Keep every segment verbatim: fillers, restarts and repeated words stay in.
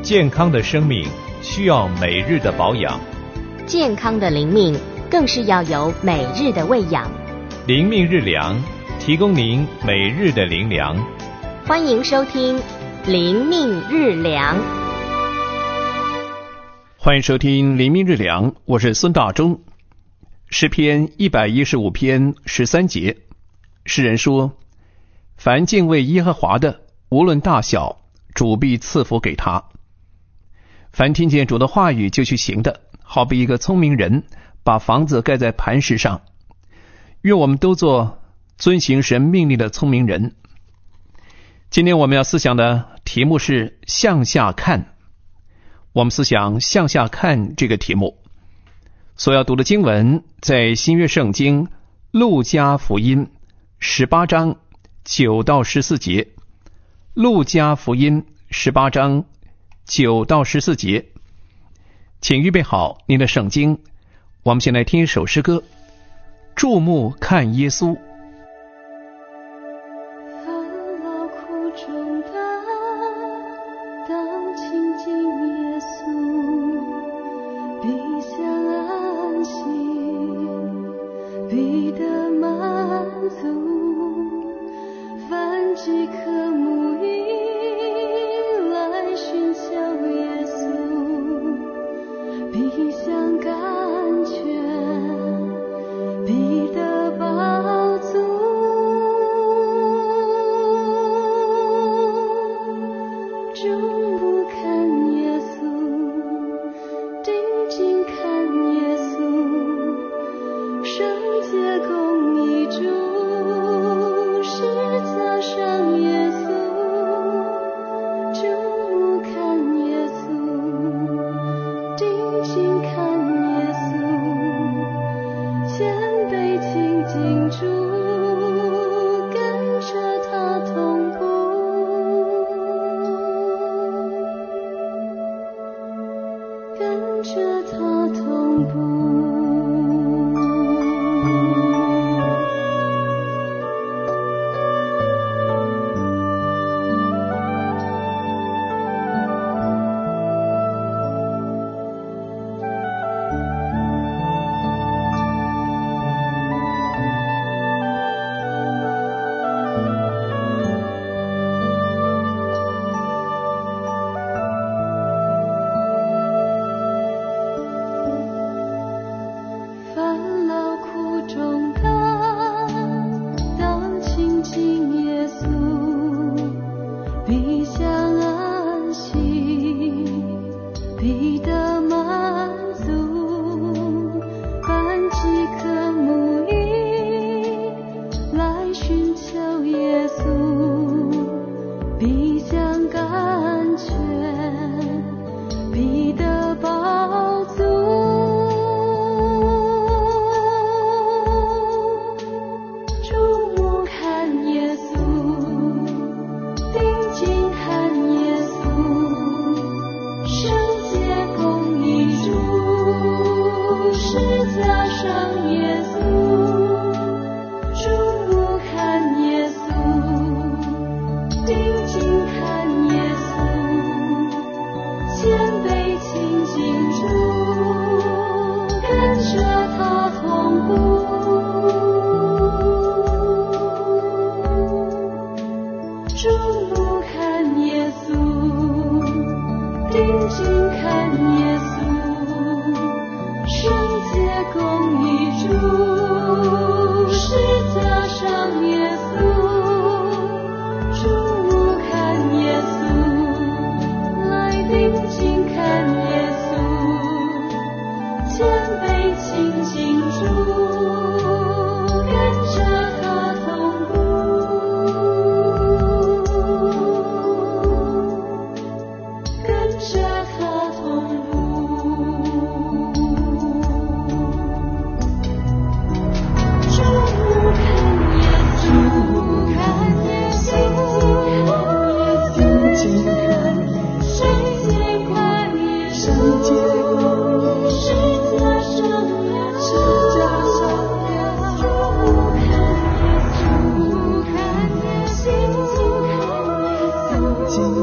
健康的生命需要每日的保养， 健康的灵命更是要有每日的喂养。 灵命日粮，提供您每日的灵粮。 欢迎收听灵命日粮。 欢迎收听灵命日粮，我是孙大中。诗篇一百一十五篇十三节，诗人说：凡敬畏耶和华的，无论大小，主必赐福给他。凡听见主的话语就去行的，好比一个聪明人把房子盖在磐石上。愿我们都做遵行神命令的聪明人。今天我们要思想的题目是向下看。我们思想向下看这个题目，所要读的经文在新约圣经路加福音十八章九到十四节。路加福音十八章九到十四节，请预备好您的圣经。我们先来听一首诗歌，注目看耶稣。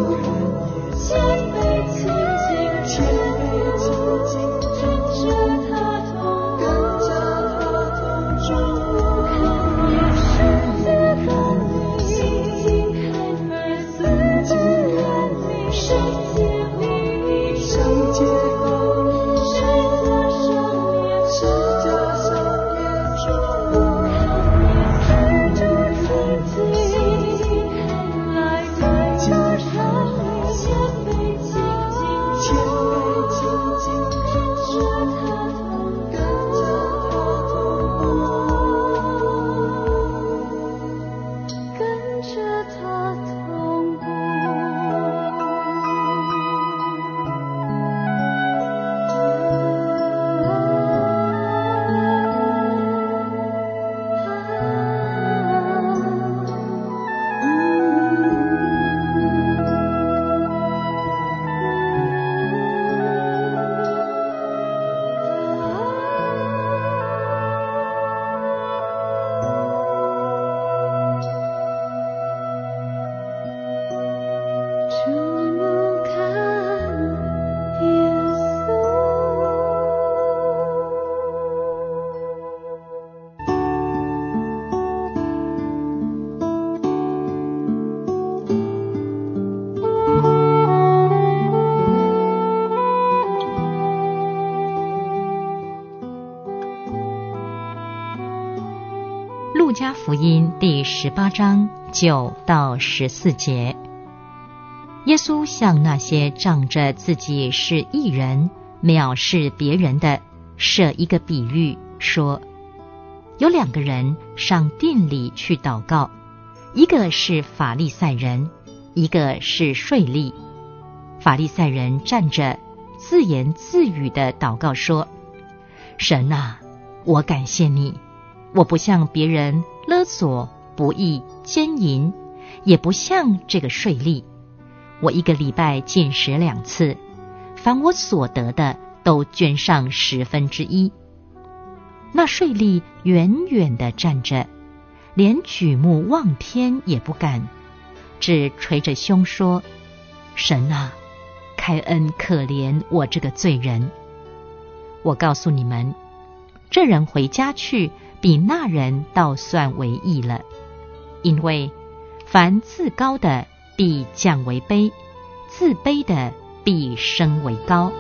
路加福音第十八章九到十四节，耶稣向那些仗着自己是义人藐视别人的设一个比喻，说有两个人上殿里去祷告，一个是法利赛人，一个是税吏。法利赛人站着自言自语的祷告说，神啊，我感谢你，我不向别人勒索、不义、奸淫，也不像这个税吏。我一个礼拜进食两次，凡我所得的都捐上十分之一。那税吏远远地站着，连举目望天也不敢，只捶着胸说，神啊，开恩可怜我这个罪人。我告诉你们，这人回家去，比那人倒算为义了。因为凡自高的必降为卑，自卑的必升为高。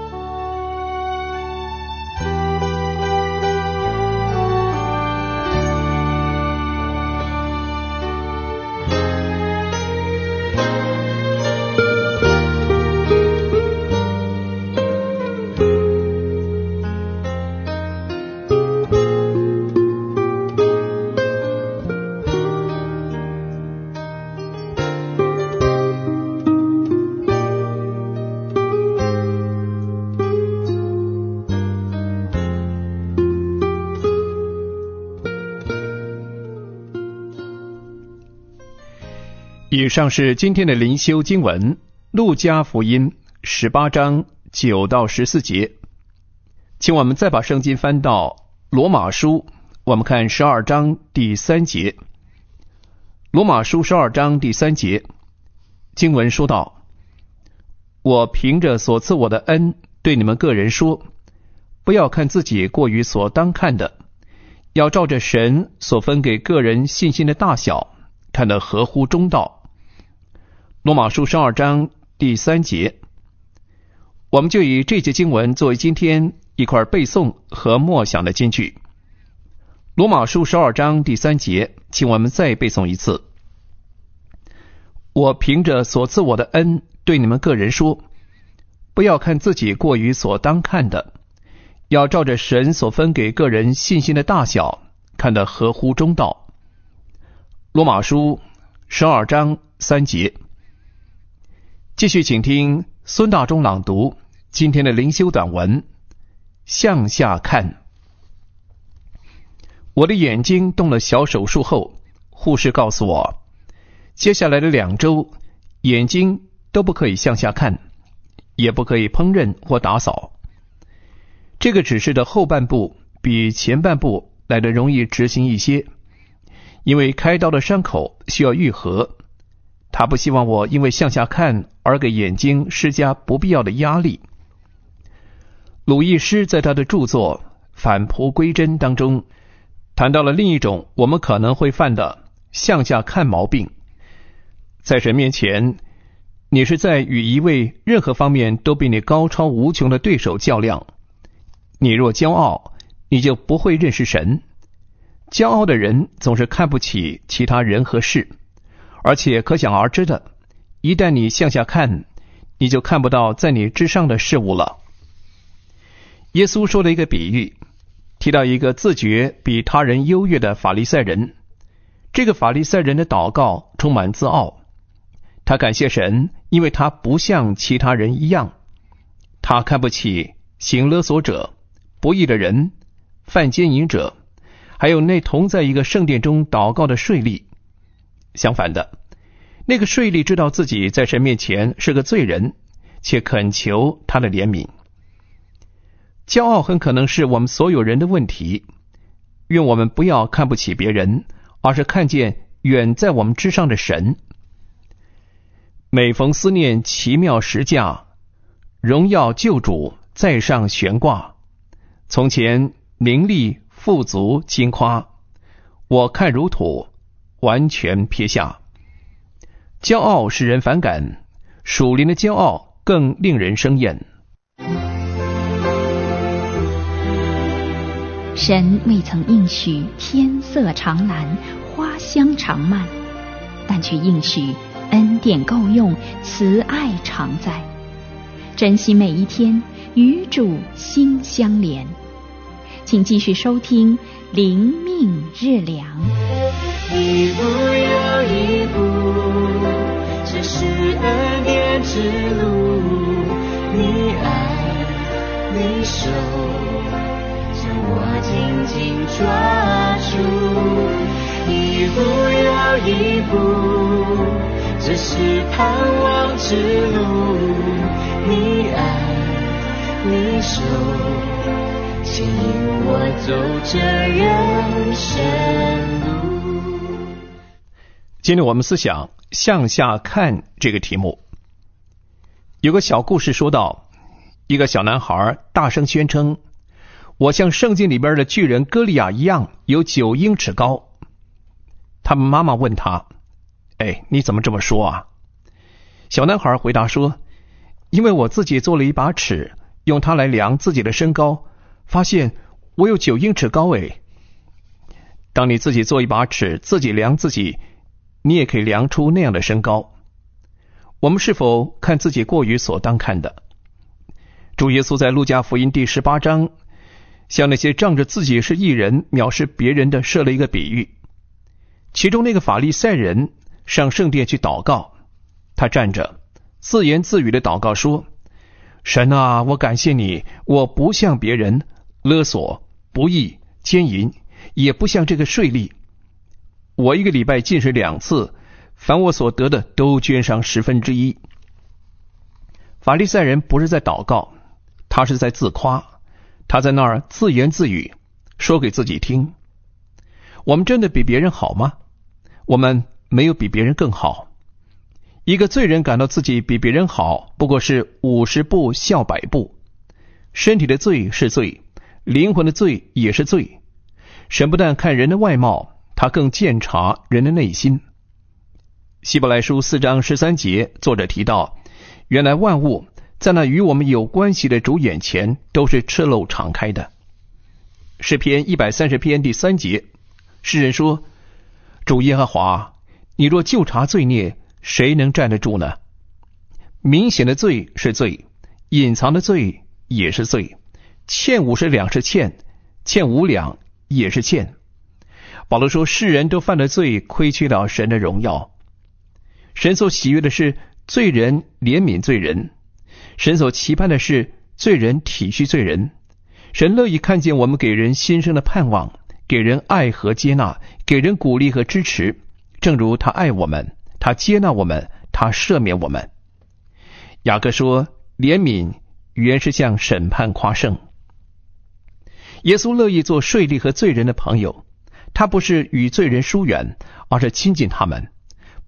以上是今天的灵修经文，路加福音十八章九到十四节。请我们再把圣经翻到罗马书，我们看十二章第三节。罗马书十二章第三节，经文说道，我凭着所赐我的恩对你们个人说，不要看自己过于所当看的，要照着神所分给个人信心的大小，看得合乎中道。罗马书十二章第三节，我们就以这节经文作为今天一块背诵和默想的金句。罗马书十二章第三节，请我们再背诵一次。我凭着所赐我的恩对你们个人说，不要看自己过于所当看的，要照着神所分给个人信心的大小，看得合乎中道。罗马书十二章三节。继续请听孙大中朗读今天的灵修短文，向下看。我的眼睛动了小手术后，护士告诉我，接下来的两周眼睛都不可以向下看，也不可以烹饪或打扫。这个指示的后半部比前半部来得容易执行一些，因为开刀的伤口需要愈合， 他不希望我因为向下看而给眼睛施加不必要的压力。鲁易斯在他的著作《返璞归真》当中谈到了另一种我们可能会犯的向下看毛病。在神面前，你是在与一位任何方面都比你高超无穷的对手较量。你若骄傲，你就不会认识神。骄傲的人总是看不起其他人和事，而且可想而知的，一旦你向下看，你就看不到在你之上的事物了。耶稣说了一个比喻，提到一个自觉比他人优越的法利赛人。这个法利赛人的祷告充满自傲，他感谢神，因为他不像其他人一样。他看不起行勒索者、不义的人、犯奸淫者，还有那同在一个圣殿中祷告的税吏。相反的，那个税吏知道自己在神面前是个罪人，且恳求他的怜悯。骄傲很可能是我们所有人的问题，愿我们不要看不起别人，而是看见远在我们之上的神。每逢思念奇妙实价，荣耀救主在上悬挂。从前名利富足金夸，我看如土，完全撇下。骄傲使人反感，属灵的骄傲更令人生厌。 神未曾应许天色长蓝，花香长漫，但却应许恩典够用，慈爱常在。珍惜每一天，与主心相连。请继续收听灵命日粮。 一步又一步，这是恩典之路，你爱你手将我紧紧抓住。一步又一步，这是盼望之路，你爱你手牵引我走这人生路。 今天我们思想向下看这个题目。有个小故事说到，一个小男孩大声宣称，我像圣经里边的巨人歌利亚一样，有九英尺高。他们妈妈问他，哎，你怎么这么说啊？小男孩回答说，因为我自己做了一把尺，用它来量自己的身高，发现我有九英尺高诶。当你自己做一把尺，自己量自己，你也可以量出那样的身高。我们是否看自己过于所当看的？主耶稣在路加福音第十八章，向那些仗着自己是义人藐视别人的设了一个比喻。其中那个法利赛人上圣殿去祷告，他站着自言自语的祷告说，神啊，我感谢你，我不像别人勒索、不义、奸淫，也不像这个税吏。我一个礼拜进食两次，凡我所得的都捐上十分之一。法利赛人不是在祷告，他是在自夸，他在那儿自言自语，说给自己听。我们真的比别人好吗？我们没有比别人更好。一个罪人感到自己比别人好，不过是五十步笑百步。身体的罪是罪，灵魂的罪也是罪。神不但看人的外貌，他更鉴察人的内心。希伯来书四章十三节，作者提到，原来万物在那与我们有关系的主眼前都是赤露敞开的。诗篇一百三十篇第三节，诗人说，主耶和华，你若究察罪孽，谁能站得住呢？明显的罪是罪，隐藏的罪也是罪。欠五十两是欠，欠五两也是欠。保罗说，世人都犯了罪，亏缺了神的荣耀。神所喜悦的是罪人怜悯罪人，神所期盼的是罪人体恤罪人。神乐意看见我们给人新生的盼望，给人爱和接纳，给人鼓励和支持，正如他爱我们，他接纳我们，他赦免我们。雅各说，怜悯原是向审判夸胜。耶稣乐意做税吏和罪人的朋友，他不是与罪人疏远，而是亲近他们，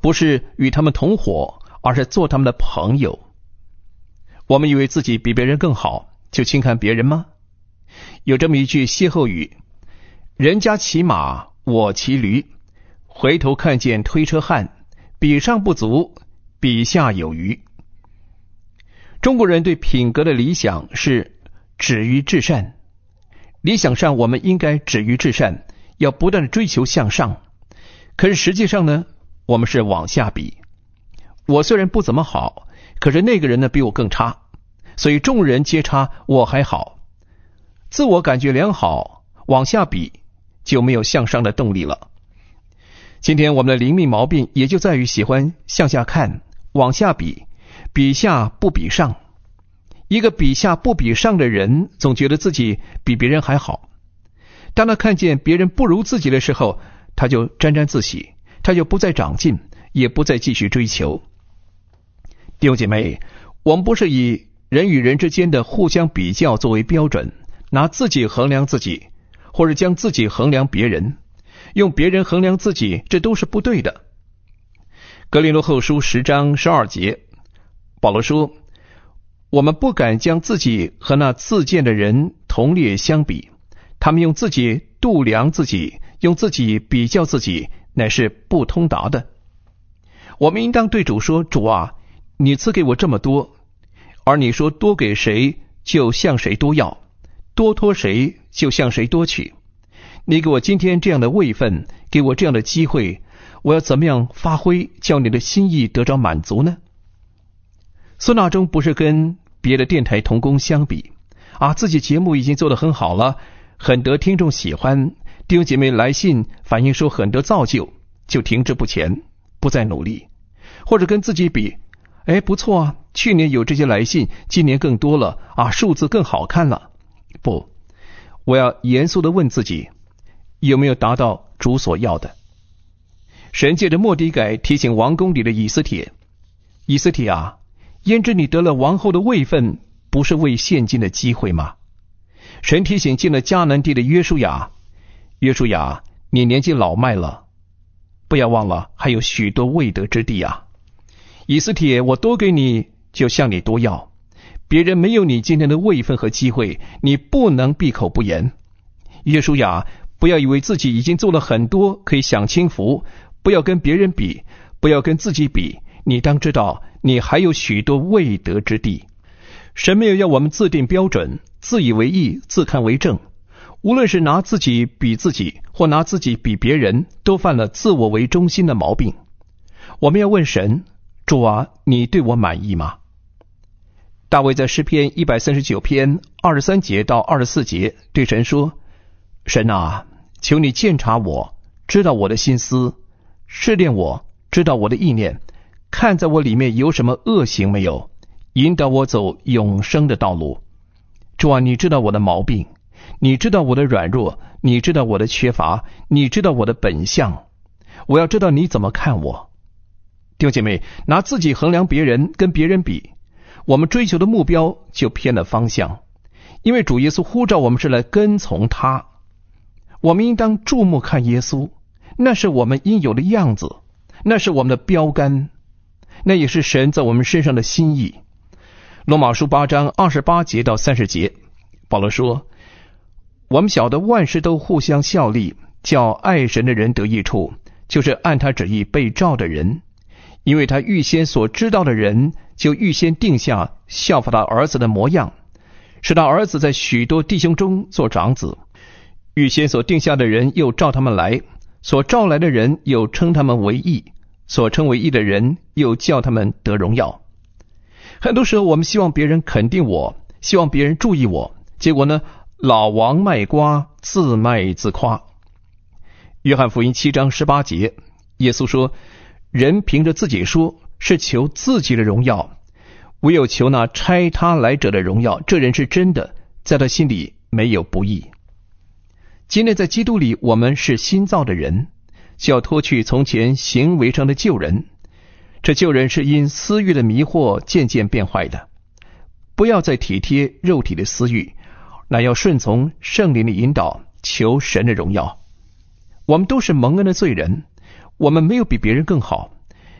不是与他们同伙，而是做他们的朋友。我们以为自己比别人更好，就轻看别人吗？有这么一句歇后语：人家骑马，我骑驴，回头看见推车汉，比上不足，比下有余。中国人对品格的理想是止于至善，理想上我们应该止于至善，要不断的追求向上。可是实际上呢，我们是往下比。我虽然不怎么好，可是那个人呢比我更差，所以众人皆差，我还好。自我感觉良好，往下比就没有向上的动力了。今天我们的灵命毛病也就在于喜欢向下看，往下比，比下不比上。一个比下不比上的人，总觉得自己比别人还好。当他看见别人不如自己的时候，他就沾沾自喜，他就不再长进，也不再继续追求。弟兄姐妹，我们不是以人与人之间的互相比较作为标准，拿自己衡量自己，或者将自己衡量别人，用别人衡量自己，这都是不对的。哥林多后书十章十二节，保罗说，我们不敢将自己和那自荐的人同列相比，他们用自己度量自己，用自己比较自己，乃是不通达的。我们应当对主说，主啊，你赐给我这么多，而你说多给谁就向谁多要，多托谁就向谁多取。你给我今天这样的位分，给我这样的机会，我要怎么样发挥，叫你的心意得着满足呢？孙大中不是跟别的电台同工相比啊，自己节目已经做得很好了，很得听众喜欢，弟兄姐妹来信反映说很得造就，就停滞不前，不再努力。或者跟自己比，哎，不错啊，去年有这些来信，今年更多了啊，数字更好看了。不，我要严肃地问自己，有没有达到主所要的？神借着末底改提醒王宫里的以斯帖，以斯帖啊，焉知你得了王后的位分，不是为现今的机会吗？神提醒进了迦南地的约书亚，约书亚，你年纪老迈了，不要忘了还有许多未得之地啊。以斯帖，我多给你，就向你多要。别人没有你今天的位分和机会，你不能闭口不言。约书亚，不要以为自己已经做了很多，可以享清福，不要跟别人比，不要跟自己比，你当知道你还有许多未得之地。神没有要我们自定标准，自以为义，自看为正。无论是拿自己比自己，或拿自己比别人，都犯了自我为中心的毛病。我们要问神，主啊，你对我满意吗？大卫在诗篇一百三十九篇二十三节到二十四节对神说，神啊，求你鉴察我，知道我的心思，试炼我，知道我的意念，看在我里面有什么恶行没有，引导我走永生的道路。主啊，你知道我的毛病，你知道我的软弱，你知道我的缺乏，你知道我的本相，我要知道你怎么看我。弟兄姐妹，拿自己衡量别人，跟别人比，我们追求的目标就偏了方向。因为主耶稣呼召我们是来跟从他，我们应当注目看耶稣，那是我们应有的样子，那是我们的标杆，那也是神在我们身上的心意。罗马书八章二十八节到三十节，保罗说，我们晓得万事都互相效力，叫爱神的人得益处，就是按他旨意被召的人。因为他预先所知道的人，就预先定下效法他儿子的模样，使他儿子在许多弟兄中做长子。预先所定下的人，又召他们来；所召来的人，又称他们为义；所称为义的人，又叫他们得荣耀。很多时候我们希望别人肯定我，希望别人注意我，结果呢，老王卖瓜，自卖自夸。约翰福音七章十八节，耶稣说，人凭着自己说，是求自己的荣耀，唯有求那差他来者的荣耀，这人是真的，在他心里没有不义。今天在基督里，我们是新造的人，就要脱去从前行为上的旧人。这旧人是因私欲的迷惑渐渐变坏的，不要再体贴肉体的私欲，乃要顺从圣灵的引导，求神的荣耀。我们都是蒙恩的罪人，我们没有比别人更好，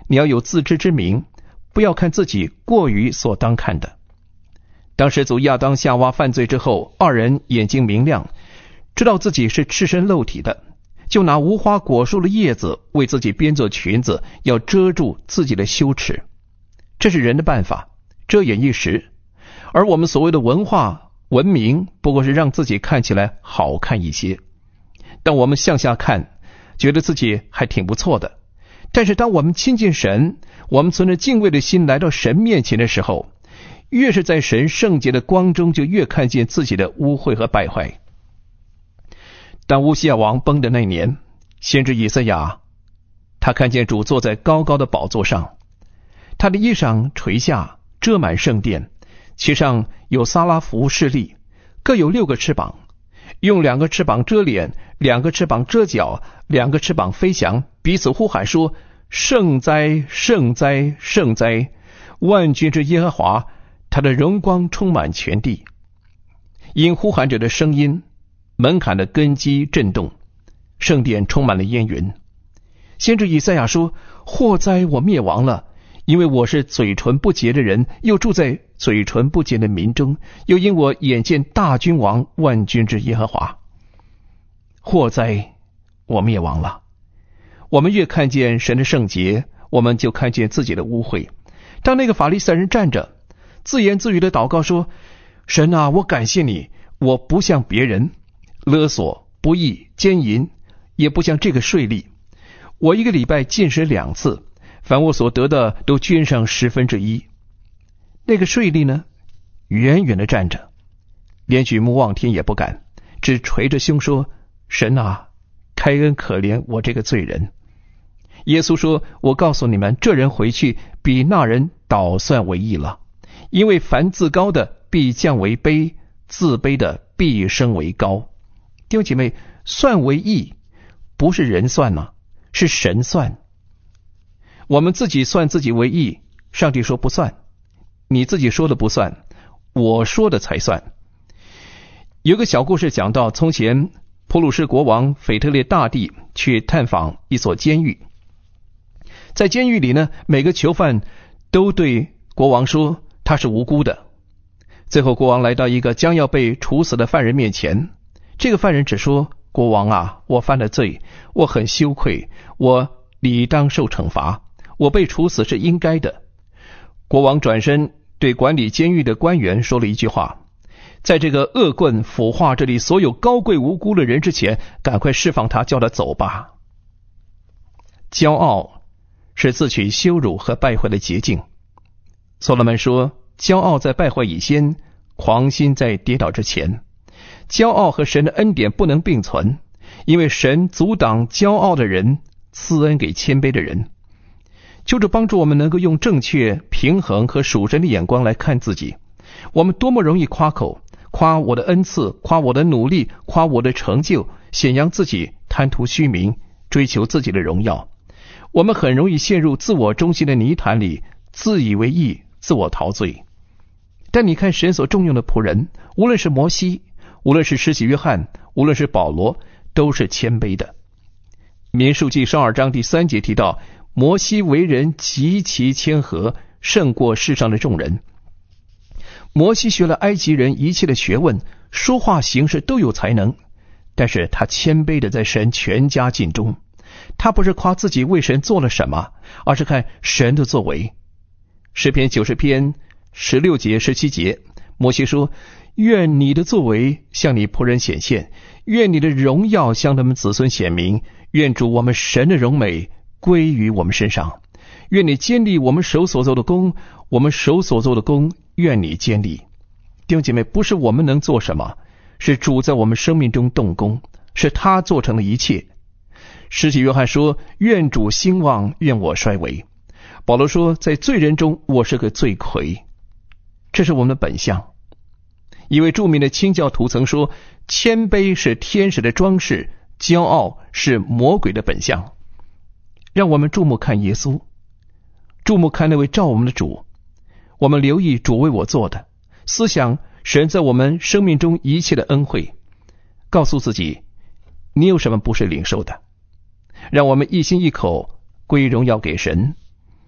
你要有自知之明，不要看自己过于所当看的。当始祖亚当夏娃犯罪之后，二人眼睛明亮，知道自己是赤身露体的，就拿无花果树的叶子为自己编做裙子，要遮住自己的羞耻。这是人的办法，遮掩一时。而我们所谓的文化文明，不过是让自己看起来好看一些。当我们向下看，觉得自己还挺不错的，但是当我们亲近神，我们存着敬畏的心来到神面前的时候，越是在神圣洁的光中，就越看见自己的污秽和败坏。当乌西亚王崩的那年，先知以赛亚他看见主坐在高高的宝座上，他的衣裳垂下，遮满圣殿，其上有撒拉弗侍立，各有六个翅膀，用两个翅膀遮脸，两个翅膀遮脚，两个翅膀飞翔，彼此呼喊说：圣哉，圣哉，圣哉！万军之耶和华，他的荣光充满全地。因呼喊者的声音，门槛的根基震动，圣殿充满了烟云。先知以赛亚说：祸哉，我灭亡了，因为我是嘴唇不洁的人，又住在嘴唇不洁的民中，又因我眼见大君王万军之耶和华。祸哉，我灭亡了。我们越看见神的圣洁，我们就看见自己的污秽。当那个法利赛人站着自言自语的祷告说：神啊，我感谢你，我不像别人勒索、不义、奸淫，也不像这个税吏。我一个礼拜禁食两次，凡我所得的都捐上十分之一。那个税吏呢，远远的站着，连举目望天也不敢，只垂着胸说：神啊，开恩可怜我这个罪人。耶稣说：我告诉你们，这人回去比那人倒算为义了，因为凡自高的必降为卑，自卑的必升为高。弟兄姐妹，算为义不是人算啊，是神算。我们自己算自己为义，上帝说不算，你自己说的不算，我说的才算。有个小故事讲到，从前普鲁士国王腓特烈大帝去探访一所监狱，在监狱里呢，每个囚犯都对国王说他是无辜的。最后国王来到一个将要被处死的犯人面前，这个犯人只说：国王啊，我犯了罪，我很羞愧，我理当受惩罚，我被处死是应该的。国王转身对管理监狱的官员说了一句话：在这个恶棍腐化这里所有高贵无辜的人之前，赶快释放他，叫他走吧。骄傲是自取羞辱和败坏的捷径。所罗门说，骄傲在败坏以先，狂心在跌倒之前。骄傲和神的恩典不能并存，因为神阻挡骄傲的人，赐恩给谦卑的人。求主帮助我们能够用正确、平衡和属神的眼光来看自己。我们多么容易夸口，夸我的恩赐，夸我的努力，夸我的成就，显扬自己，贪图虚名，追求自己的荣耀。我们很容易陷入自我中心的泥潭里，自以为义，自我陶醉。但你看神所重用的仆人，无论是摩西，无论是施洗约翰，无论是保罗，都是谦卑的。民数记十二章第三节提到，摩西为人极其谦和，胜过世上的众人。摩西学了埃及人一切的学问，说话行事都有才能，但是他谦卑的在神全家尽中。他不是夸自己为神做了什么，而是看神的作为。诗篇九十篇十六节十七节，摩西说：愿你的作为向你仆人显现，愿你的荣耀向他们子孙显明，愿主我们神的荣美归于我们身上，愿你坚立我们手所做的工，我们手所做的工愿你坚立。弟兄姐妹，不是我们能做什么，是主在我们生命中动工，是他做成了一切。施洗约翰说：愿主兴旺，愿我衰微。保罗说：在罪人中我是个罪魁。这是我们的本相。一位著名的清教徒曾说：谦卑是天使的装饰，骄傲是魔鬼的本相。让我们注目看耶稣，注目看那位召我们的主，我们留意主为我做的，思想神在我们生命中一切的恩惠，告诉自己你有什么不是领受的。让我们一心一口归荣耀给神，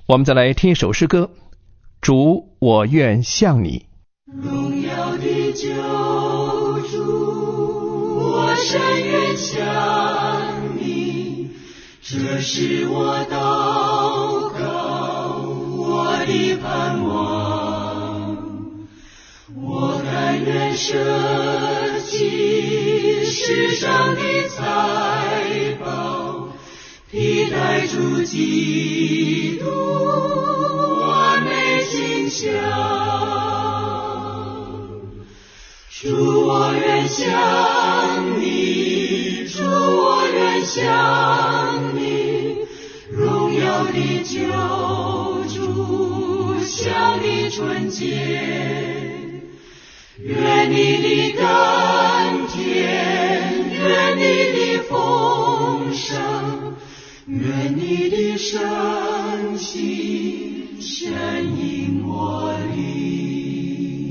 我们再来听一首诗歌，主，我愿向你。 荣耀的救主，我深愿向你，这是我祷告，我的盼望。我甘愿舍弃世上的财宝，替代主基督完美形象。主，我愿向你，主，我愿向你，荣耀的救主，向你纯洁。愿你的甘甜，愿你的丰盛，愿你的圣心深引我灵。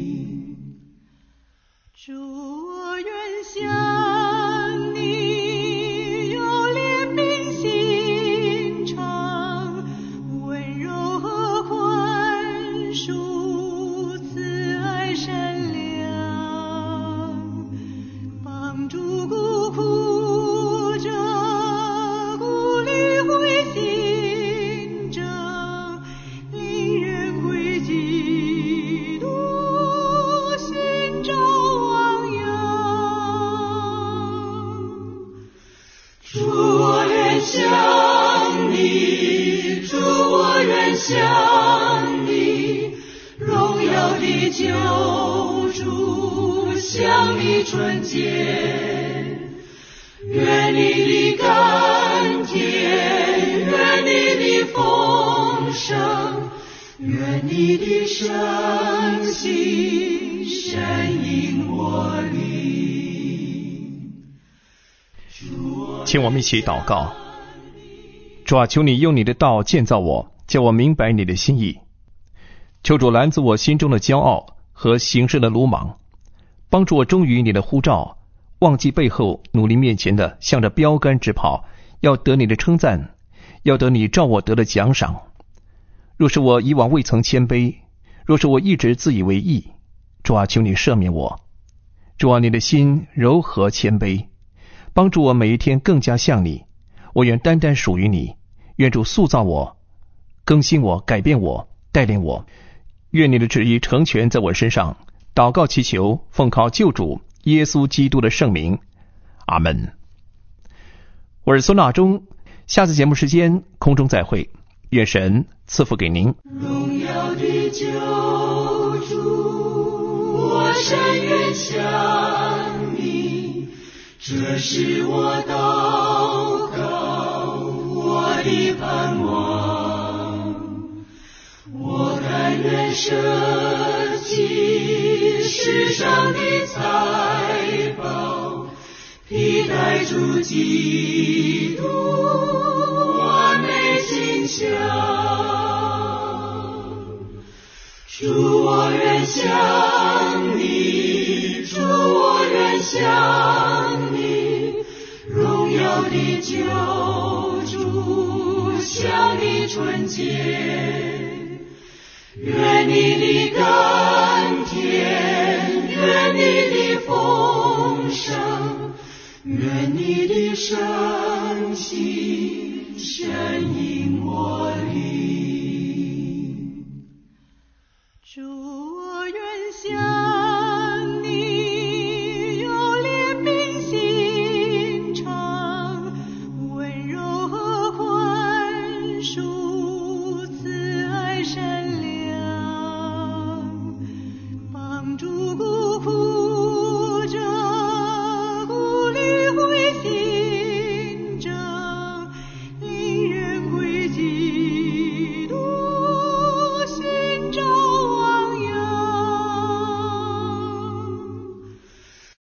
主，我愿向你，有怜悯心肠，温柔和宽恕，慈爱善良，帮助孤苦者，鼓励灰心者，领人归基督，寻找汪洋。主，我愿向你，主，我愿向你，荣耀的救主，向你纯洁。愿你的甘甜，愿你的丰盛，愿你的圣心深引我灵。 请我们一起祷告。主啊，求你用你的道建造我，叫我明白你的心意。求主拦阻我心中的骄傲和行事的鲁莽，帮助我忠于你的呼召，忘记背后，努力面前的，向着标杆直跑，要得你的称赞，要得你照我得的奖赏。若是我以往未曾谦卑，若是我一直自以为义，主啊，求你赦免我。主啊，你的心柔和谦卑，帮助我每一天更加像你。我愿单单属于你，愿主塑造我，更新我，改变我，带领我。愿你的旨意成全在我身上。祷告祈求，奉靠救主耶稣基督的圣名，阿们。我是孙大中，下次节目时间空中再会，愿神赐福给您。 荣耀的救主，我深愿向你，这是我祷告，我的盼望。我甘愿舍弃世上的财宝，替代主基督完美形象。主，我愿向你，主，我愿向你，荣耀的救主，向你纯洁。愿你的甘甜，愿你的丰盛，愿你的圣心深引我灵。主